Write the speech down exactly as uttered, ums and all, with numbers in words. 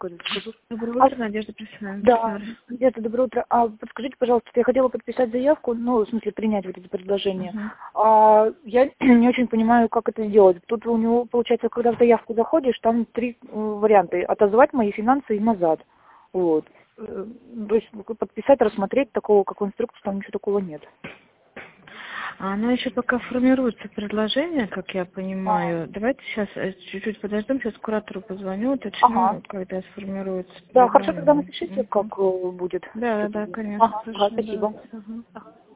скажу. Доброе А, утро, Надежда Присяжная. да, Надежда, доброе утро. А подскажите, пожалуйста, я хотела подписать заявку, ну, в смысле, принять вот это предложение. Uh-huh. А, я не очень понимаю, как это сделать. Тут у него, получается, когда в заявку заходишь, там три э, варианта. Отозвать мои финансы и назад. Вот. Э, То есть подписать, рассмотреть, такого, как инструкцию, там ничего такого нет. А Оно еще пока формируется предложение, как я А, понимаю. Давайте сейчас э, чуть-чуть подождем, сейчас куратору позвоню, ага. уточню, когда сформируется Да, хорошо, тогда предложение. напишите, как Мгм. э, будет. Да, Что да, будет. конечно, Ага, ага, хорошо, спасибо. давайте. Ага.